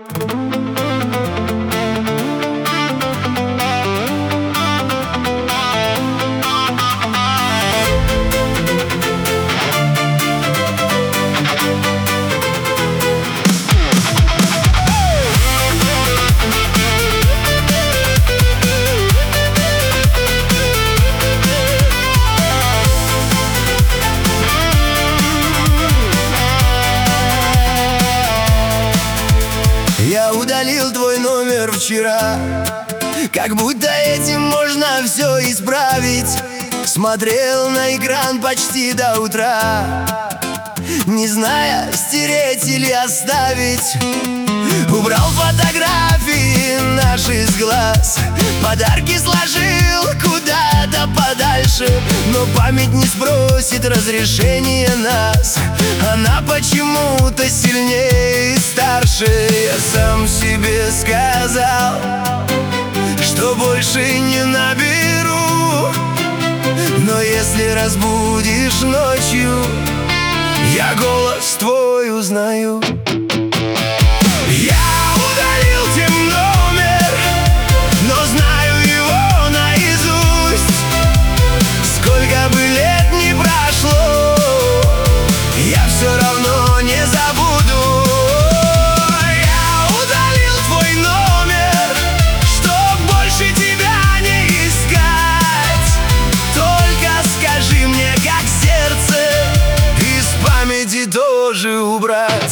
Я удалил твой номер вчера, как будто этим можно все исправить. Смотрел на экран почти до утра, не зная, стереть или оставить. Убрал фотографии наши с глаз, подарки сложил куда-то подальше. Но память не спросит разрешения нас, она почему-то сильнее и старше. Я сам себе сказал, что больше не наберу, но если разбудишь ночью, я голос твой узнаю. Я удалил тебе номер, но знаю его наизусть. Сколько бы лет ни прошло, я все равно не забуду. Я удалил твой номер, чтоб больше тебя не искать. Только скажи мне, как сердце из памяти тоже убрать.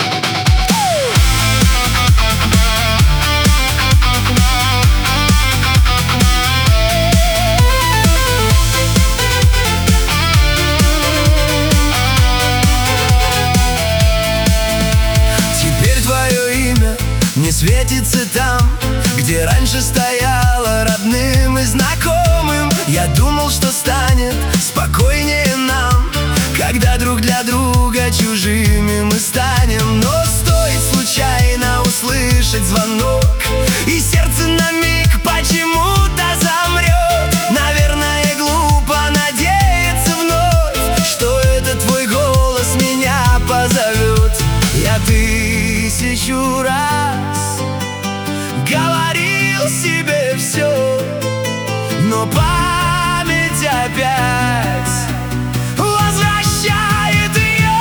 Не светится там, где раньше стояло родным и знакомым. Я думал, что станет спокойнее нам, когда друг для друга чужими мы станем. Но стоит случайно услышать звонок, и сердце на миг почему-то замрет. Наверное, глупо надеяться вновь, что это твой голос меня позовет. Я 1000 раз говорил себе все, но память опять возвращает ее.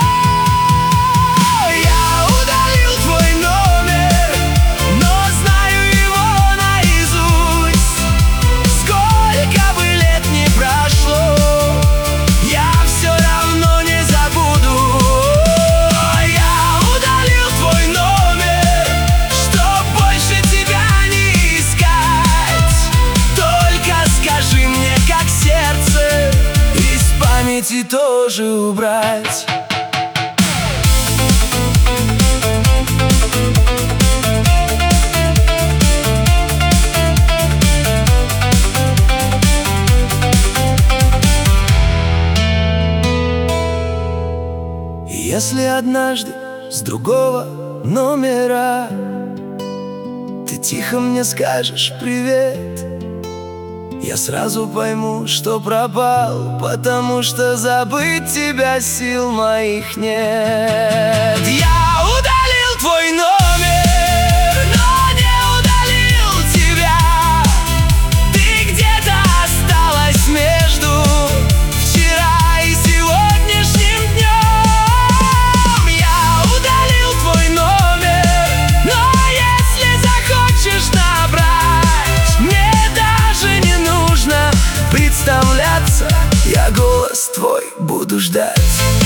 Я удалил твой номер, но знаю его наизусть. Сколько бы лет ни прошло, я все равно не забуду. Я удалил твой номер, чтоб больше тебя не искать. Только скажи мне, как сердце из памяти тоже убрать. Если однажды с другого номера ты тихо мне скажешь привет, я сразу пойму, что пропал, потому что забыть тебя сил моих нет. Я удалил твой номер, но не удалил тебя. Ты где-то осталась между вчера и сегодняшним днем. Я удалил твой номер, но если захочешь набрать, мне даже не нужно представляться, я голос твой буду ждать.